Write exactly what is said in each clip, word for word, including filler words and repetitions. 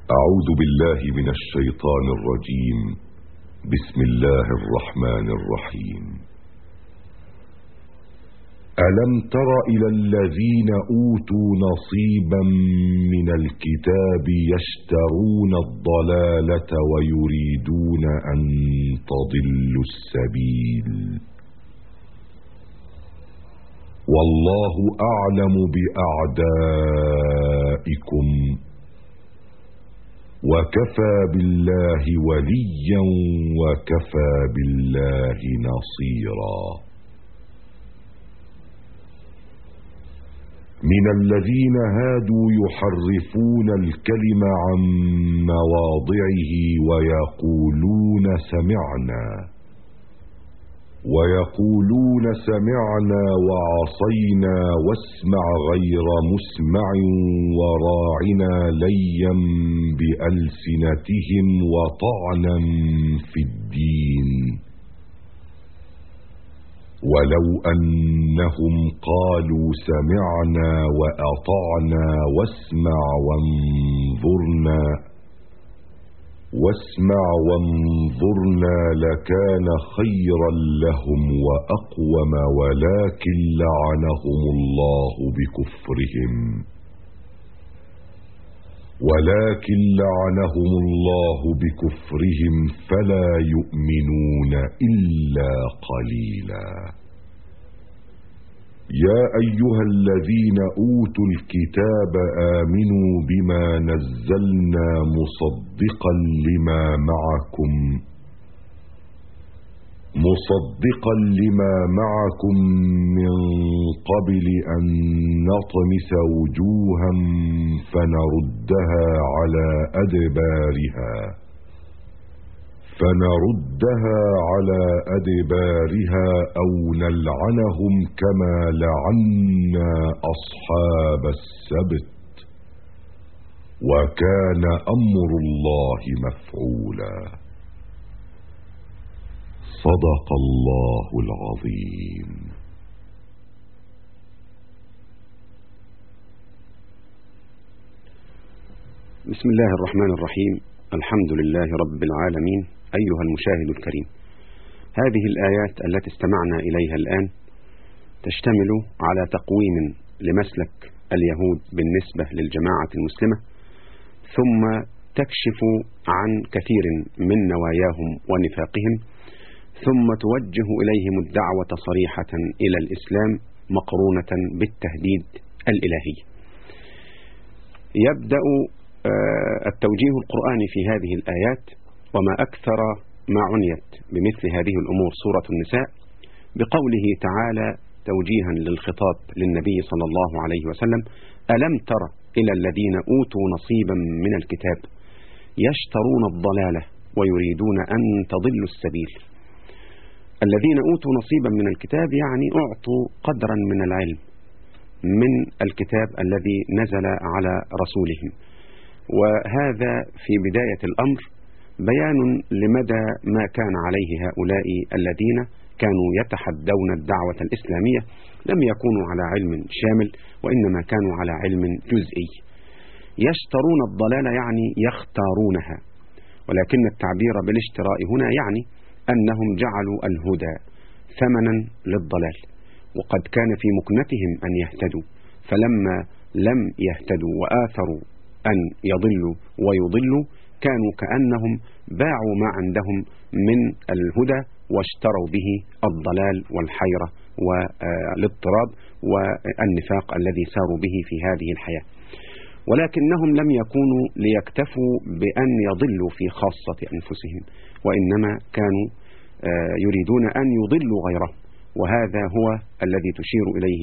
أعوذ بالله من الشيطان الرجيم. بسم الله الرحمن الرحيم. ألم تر إلى الذين أوتوا نصيبا من الكتاب يشترون الضلالة ويريدون أن تضلوا السبيل والله أعلم بأعدائكم وكفى بالله وليا وكفى بالله نصيرا. من الذين هادوا يحرفون الكلم عن مواضعه ويقولون سمعنا ويقولون سمعنا وعصينا واسمع غير مسمع وراعنا ليا بألسنتهم وطعنا في الدين ولو أنهم قالوا سمعنا وأطعنا واسمع وانظرنا واسمع وانظرنا لكان خيرا لهم وأقوم ولكن لعنهم الله بكفرهم ولكن لعنهم الله بكفرهم فلا يؤمنون إلا قليلا. يا أيها الذين أوتوا الكتاب آمنوا بما نزلنا مصدقا لما معكم مصدقا لما معكم من قبل أن نطمس وجوها فنردها على أدبارها فنردها على أدبارها أو نلعنهم كما لعنا أصحاب السبت وكان أمر الله مفعولا. صدق الله العظيم. بسم الله الرحمن الرحيم. الحمد لله رب العالمين. أيها المشاهد الكريم، هذه الآيات التي استمعنا إليها الآن تشتمل على تقويم لمسلك اليهود بالنسبة للجماعة المسلمة، ثم تكشف عن كثير من نواياهم ونفاقهم، ثم توجه إليهم الدعوة صريحة إلى الإسلام مقرونة بالتهديد الإلهي. يبدأ التوجيه القرآني في هذه الآيات، وما أكثر ما عنيت بمثل هذه الأمور سورة النساء، بقوله تعالى توجيها للخطاب للنبي صلى الله عليه وسلم: ألم تر إلى الذين أوتوا نصيبا من الكتاب يشترون الضلالة ويريدون أن تضلوا السبيل. الذين أوتوا نصيبا من الكتاب يعني أعطوا قدرا من العلم من الكتاب الذي نزل على رسولهم، وهذا في بداية الأمر بيان لمدى ما كان عليه هؤلاء الذين كانوا يتحدون الدعوة الإسلامية. لم يكونوا على علم شامل، وإنما كانوا على علم جزئي. يشترون الضلالة يعني يختارونها، ولكن التعبير بالاشتراء هنا يعني أنهم جعلوا الهدى ثمنا للضلال، وقد كان في مكنتهم أن يهتدوا، فلما لم يهتدوا وآثروا أن يضلوا ويضلوا كانوا كأنهم باعوا ما عندهم من الهدى واشتروا به الضلال والحيرة والاضطراب والنفاق الذي ساروا به في هذه الحياة. ولكنهم لم يكونوا ليكتفوا بأن يضلوا في خاصة أنفسهم، وإنما كانوا يريدون أن يضلوا غيرهم، وهذا هو الذي تشير إليه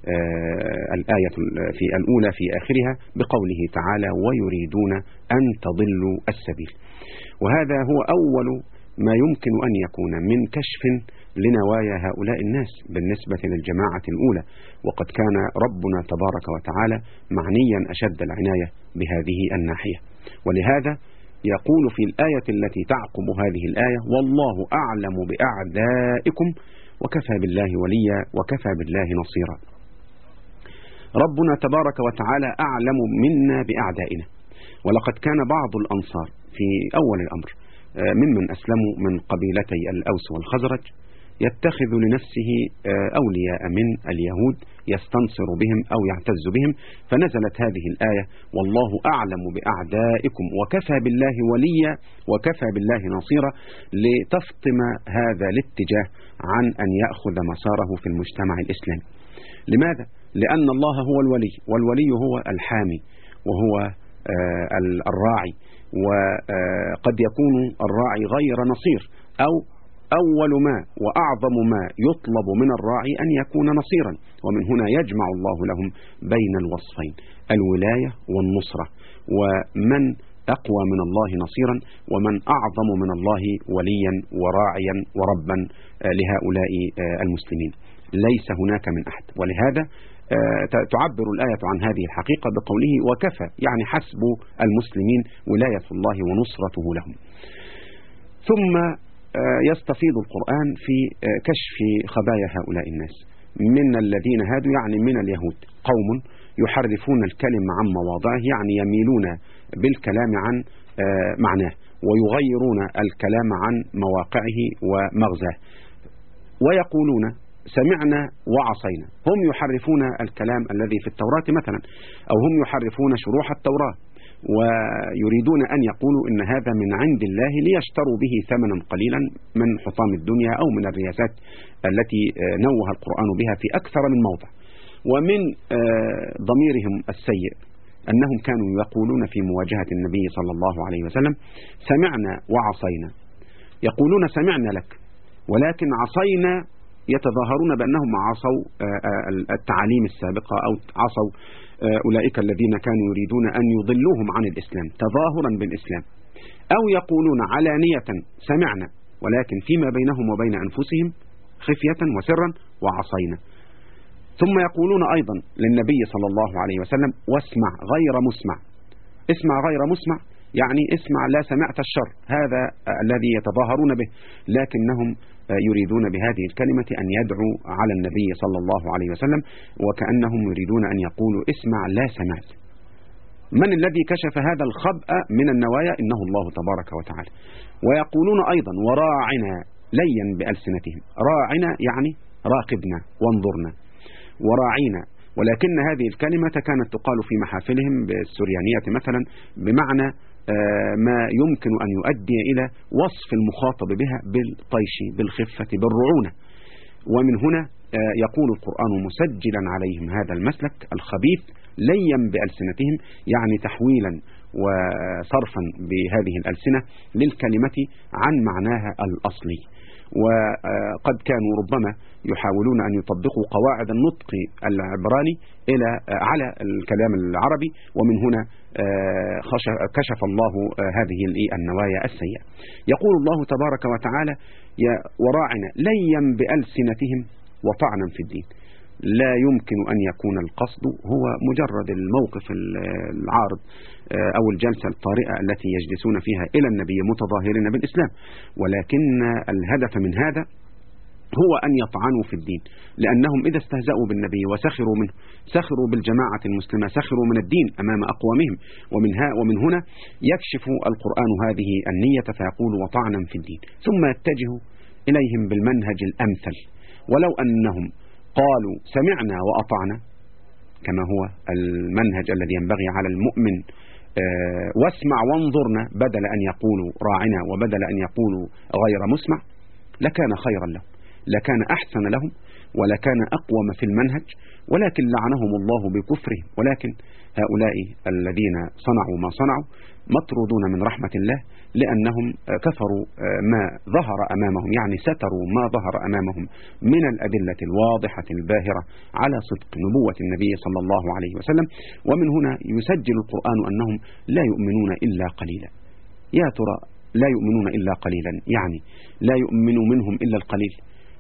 الآية في الأولى في آخرها بقوله تعالى: ويريدون أن تضلوا السبيل. وهذا هو أول ما يمكن أن يكون من كشف لنوايا هؤلاء الناس بالنسبة للجماعة الأولى، وقد كان ربنا تبارك وتعالى معنيا أشد العناية بهذه الناحية. ولهذا يقول في الآية التي تعقب هذه الآية: والله أعلم بأعدائكم وكفى بالله وليا وكفى بالله نصيرا. ربنا تبارك وتعالى أعلم منا بأعدائنا، ولقد كان بعض الأنصار في أول الأمر ممن أسلموا من قبيلتي الأوس والخزرج يتخذ لنفسه أولياء من اليهود يستنصر بهم أو يعتز بهم، فنزلت هذه الآية: والله أعلم بأعدائكم وكفى بالله وليا وكفى بالله نصيرا، لتفطم هذا الاتجاه عن أن يأخذ مساره في المجتمع الإسلامي. لماذا؟ لأن الله هو الولي، والولي هو الحامي وهو الراعي، وقد يكون الراعي غير نصير، أو أول ما وأعظم ما يطلب من الراعي أن يكون نصيرا. ومن هنا يجمع الله لهم بين الوصفين: الولاية والنصرة، ومن أقوى من الله نصيرا ومن أعظم من الله وليا وراعيا وربا لهؤلاء المسلمين. ليس هناك من أحد. ولهذا تعبر الآية عن هذه الحقيقة بقوله: وكفى، يعني حسب المسلمين ولاية الله ونصرته لهم. ثم يستفيض القرآن في كشف خبايا هؤلاء الناس من الذين هادوا، يعني من اليهود، قوم يحرفون الكلم عن مواضعه، يعني يميلون بالكلام عن معناه ويغيرون الكلام عن مواقعه ومغزاه، ويقولون سمعنا وعصينا. هم يحرفون الكلام الذي في التوراة مثلا، أو هم يحرفون شروح التوراة، ويريدون أن يقولوا إن هذا من عند الله ليشتروا به ثمنا قليلا من حطام الدنيا أو من الرياسات التي نوه القرآن بها في أكثر من موضع. ومن ضميرهم السيء أنهم كانوا يقولون في مواجهة النبي صلى الله عليه وسلم: سمعنا وعصينا. يقولون سمعنا لك، ولكن عصينا يتظاهرون بأنهم عصوا التعاليم السابقة أو عصوا أولئك الذين كانوا يريدون أن يضلوهم عن الإسلام تظاهرا بالإسلام، أو يقولون علانية سمعنا، ولكن فيما بينهم وبين أنفسهم خفية وسرا وعصينا. ثم يقولون أيضا للنبي صلى الله عليه وسلم: واسمع غير مسمع. اسمع غير مسمع يعني اسمع لا سمعت الشر، هذا الذي يتظاهرون به، لكنهم يريدون بهذه الكلمة أن يدعوا على النبي صلى الله عليه وسلم، وكأنهم يريدون أن يقولوا اسمع لا سمعت. من الذي كشف هذا الخبأ من النوايا؟ إنه الله تبارك وتعالى. ويقولون أيضا: وراعنا ليا بألسنتهم. راعنا يعني راقبنا وانظرنا، وراعينا. ولكن هذه الكلمة كانت تقال في محافلهم بالسريانية مثلا بمعنى ما يمكن أن يؤدي إلى وصف المخاطب بها بالطيش، بالخفة، بالرعونة. ومن هنا يقول القرآن مسجلا عليهم هذا المسلك الخبيث: ليا بألسنتهم، يعني تحويلا وصرفا بهذه الألسنة للكلمة عن معناها الأصلي. وقد كانوا ربما يحاولون أن يطبقوا قواعد النطق العبراني إلى على الكلام العربي، ومن هنا كشف الله هذه النوايا السيئة. يقول الله تبارك وتعالى: وراعنا ليا بألسنتهم وطعنا في الدين. لا يمكن أن يكون القصد هو مجرد الموقف العارض أو الجلسة الطارئة التي يجلسون فيها إلى النبي متظاهرين بالإسلام، ولكن الهدف من هذا هو أن يطعنوا في الدين، لأنهم إذا استهزأوا بالنبي وسخروا منه، سخروا بالجماعة المسلمة، سخروا من الدين أمام أقوامهم. ومنها ومن هنا يكشف القرآن هذه النية فيقول: وطعنا في الدين، ثم يتجه إليهم بالمنهج الأمثل. ولو أنهم قالوا سمعنا وأطعنا كما هو المنهج الذي ينبغي على المؤمن، واسمع وانظرنا، بدل أن يقولوا راعنا وبدل أن يقولوا غير مسمع، لكان خيرا لهم، لكان أحسن لهم، ولكان أقوم في المنهج. ولكن لعنهم الله بكفرهم. ولكن هؤلاء الذين صنعوا ما صنعوا مطرودون من رحمة الله، لأنهم كفروا ما ظهر أمامهم، يعني ستروا ما ظهر أمامهم من الأدلة الواضحة الباهرة على صدق نبوة النبي صلى الله عليه وسلم. ومن هنا يسجل القرآن أنهم لا يؤمنون إلا قليلا. يا ترى لا يؤمنون إلا قليلا يعني لا يؤمن منهم إلا القليل،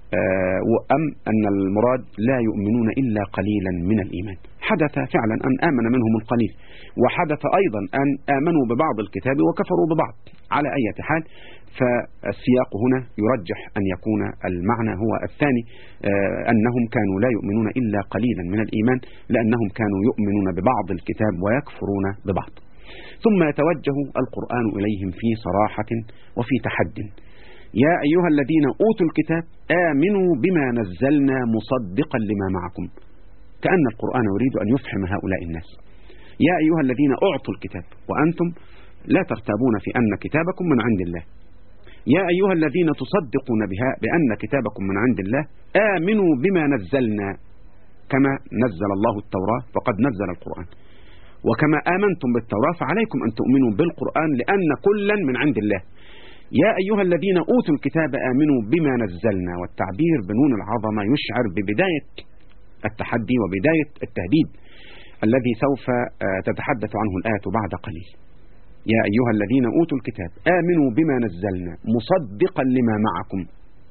أم أن المراد لا يؤمنون إلا قليلا من الإيمان؟ حدث فعلا أن آمن منهم القليل، وحدث أيضا أن آمنوا ببعض الكتاب وكفروا ببعض. على أي حال فالسياق هنا يرجح أن يكون المعنى هو الثاني، أنهم كانوا لا يؤمنون إلا قليلا من الإيمان، لأنهم كانوا يؤمنون ببعض الكتاب ويكفرون ببعض. ثم يتوجه القرآن إليهم في صراحة وفي تحد: يا أيها الذين أوتوا الكتاب آمنوا بما نزلنا مصدقا لما معكم، كأن القرآن يريد أن يفهم هؤلاء الناس. يا أيها الذين أعطوا الكتاب وأنتم لا ترتابون في أن كتابكم من عند الله، يا أيها الذين تصدقون بها بأن كتابكم من عند الله آمنوا بما نزلنا، كما نزل الله التوراة فقد نزل القرآن، وكما آمنتم بالتوراة فعليكم أن تؤمنوا بالقرآن لأن كلا من عند الله. يا أيها الذين أوتوا الكتاب آمنوا بما نزلنا، والتعبير بنون العظمة يشعر ببداية التحدي وبداية التهديد الذي سوف تتحدث عنه الآية بعد قليل. يا أيها الذين أوتوا الكتاب آمنوا بما نزلنا مصدقا لما معكم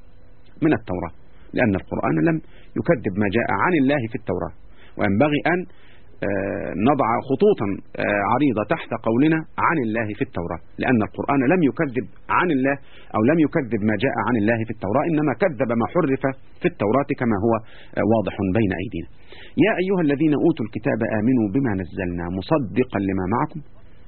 من التوراة، لأن القرآن لم يكذب ما جاء عن الله في التوراة، وينبغي أن نضع خطوطا عريضة تحت قولنا عن الله في التوراة، لأن القرآن لم يكذب عن الله أو لم يكذب ما جاء عن الله في التوراة، إنما كذب ما حرف في التوراة كما هو واضح بين أيدينا. يا أيها الذين أوتوا الكتاب آمنوا بما نزلنا مصدقا لما معكم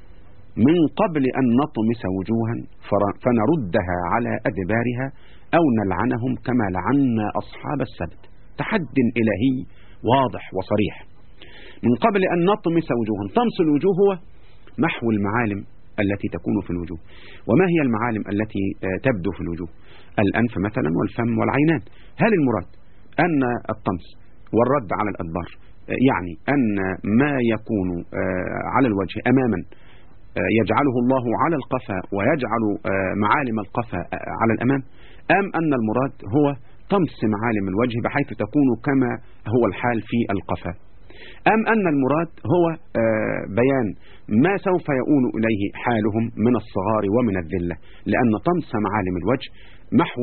من قبل أن نطمس وجوها فنردها على أدبارها أو نلعنهم كما لعنا أصحاب السبت. تحد إلهي واضح وصريح. من قبل أن نطمس وجوها، طمس الوجوه هو محو المعالم التي تكون في الوجوه. وما هي المعالم التي تبدو في الوجوه؟ الأنف مثلا والفم والعينان. هل المراد أن الطمس والرد على الأدبار يعني أن ما يكون على الوجه أماما يجعله الله على القفا ويجعل معالم القفا على الأمام، أم أن المراد هو طمس معالم الوجه بحيث تكون كما هو الحال في القفا، أم أن المراد هو بيان ما سوف يؤول إليه حالهم من الصغار ومن الذلة، لأن طمس معالم الوجه محو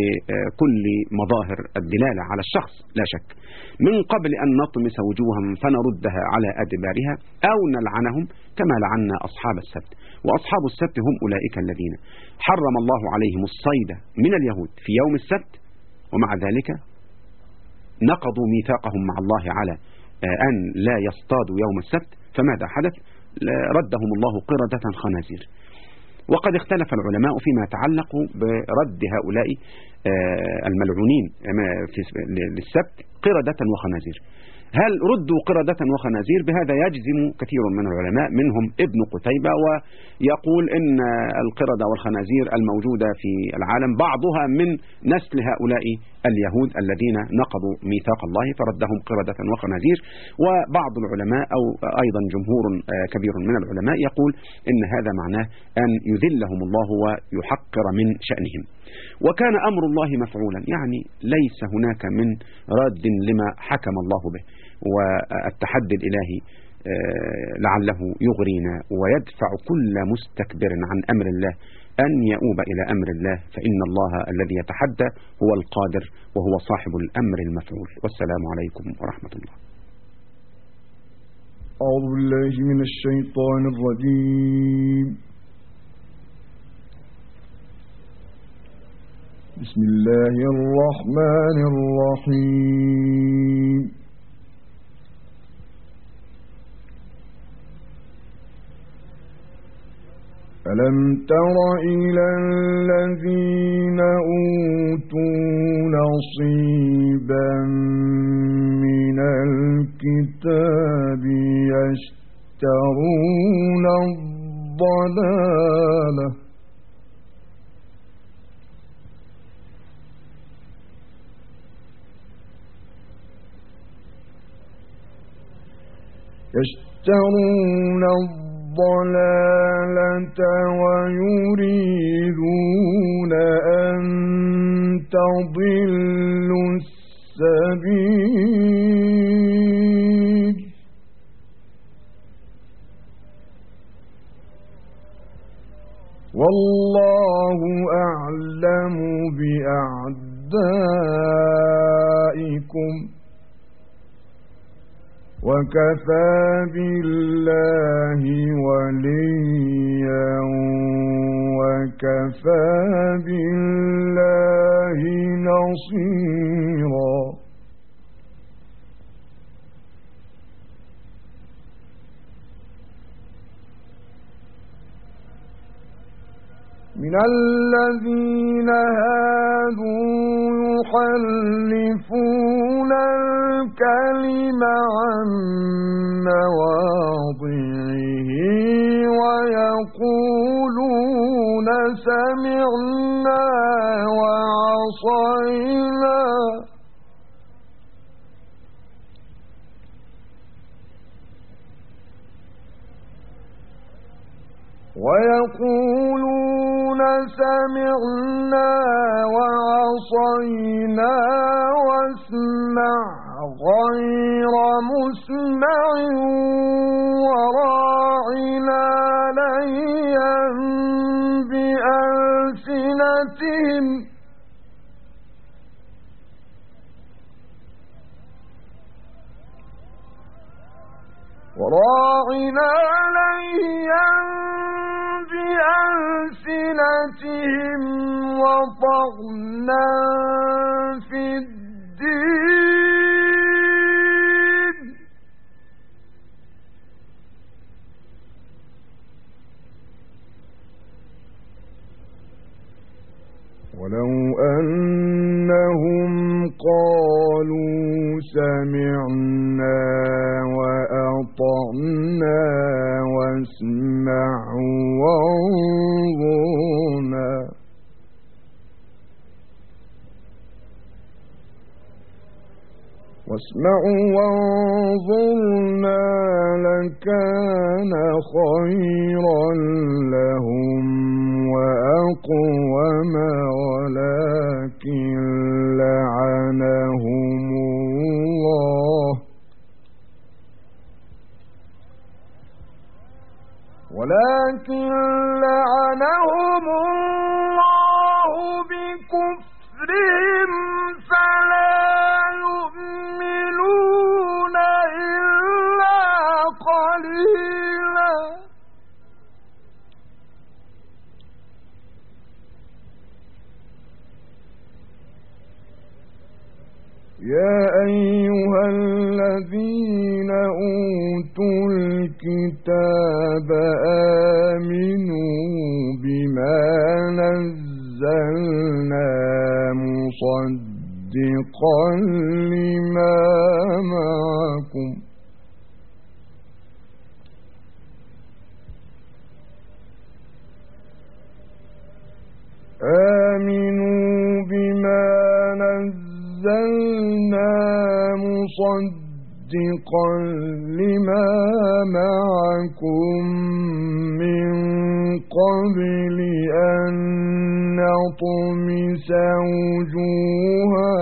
لكل مظاهر الدلالة على الشخص لا شك. من قبل أن نطمس وجوههم فنردها على أدبارها أو نلعنهم كما لعنا أصحاب السبت. وأصحاب السبت هم أولئك الذين حرم الله عليهم الصيد من اليهود في يوم السبت، ومع ذلك نقضوا ميثاقهم مع الله على أن لا يصطادوا يوم السبت، فماذا حدث؟ ردهم الله قردة خنازير. وقد اختلف العلماء فيما يتعلق برد هؤلاء الملعونين للسبت قردة وخنازير. هل ردوا قردة وخنازير؟ بهذا يجزم كثير من العلماء منهم ابن قتيبة، ويقول إن القردة والخنازير الموجودة في العالم بعضها من نسل هؤلاء اليهود الذين نقضوا ميثاق الله فردهم قردة وخنازير. وبعض العلماء أو أيضا جمهور كبير من العلماء يقول إن هذا معناه أن يذلهم الله ويحقر من شأنهم. وكان أمر الله مفعولا، يعني ليس هناك من راد لما حكم الله به. والتحدي الإلهي لعله يغرينا ويدفع كل مستكبر عن أمر الله أن يؤوب إلى أمر الله، فإن الله الذي يتحدى هو القادر وهو صاحب الأمر المفعول. والسلام عليكم ورحمة الله. أعوذ بالله من الشيطان الرجيم. بسم الله الرحمن الرحيم. ألم تر إلى الذين أوتوا نصيبا من الكتاب يشترون الضلالة يشترون الضلالة ويريدون أن تضلوا السبيل والله أعلم بأعدائكم وكفى بالله وليا وكفى بالله نصيرا. من الذين هادوا يحرفون الكلم عن مواضعه ويقولون سمعنا وعصينا ويقولون سمعنا وعصينا واسمع غير مسمع وراعنا ليا بألسنتهم وراعنا ليا بألسنتهم وطعنا في الدين ولو أنهم قالوا سمعنا وأطعنا واسمعوا وانظرنا واسمعوا وانظرنا لكان خيرا لهم وأقوم ولكن لعنهم الله ولكن لعنهم الله بكفرهم فلا يؤمنون إلا قليلا يا أيها الذين أوتوا الكتاب آمنوا بما نزلنا مصدقا لما معكم آمنوا بما نزلنا مصدقا لما معكم من قبل أن نطمس وجوها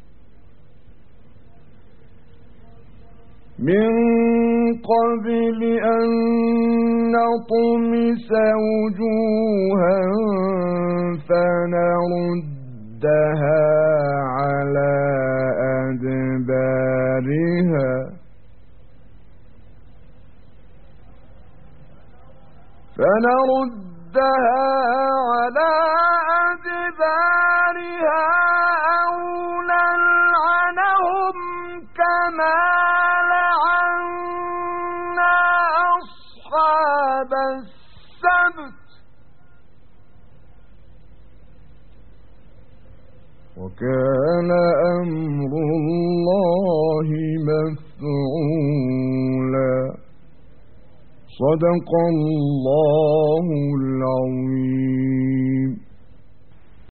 من قبل أن نطمس وجوها فنردها على أدبارها فنردها على أدبارها أو نلعنهم كما لعنا أصحاب السبت وكان أمر الله مفعولا صدق الله